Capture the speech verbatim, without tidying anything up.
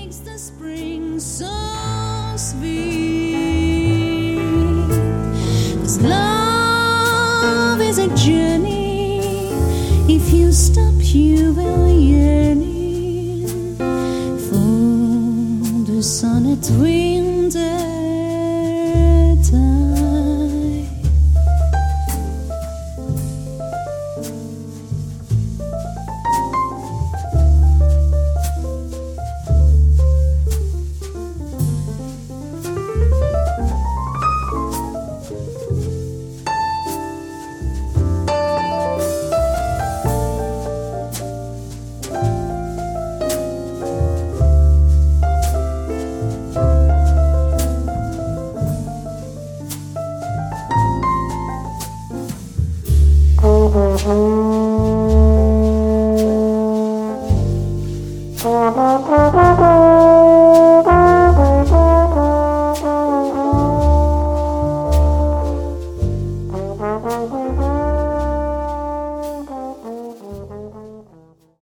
makes the spring so sweet. 'Cause love is a journey. If you stop, you will yearning for the sun at winter time.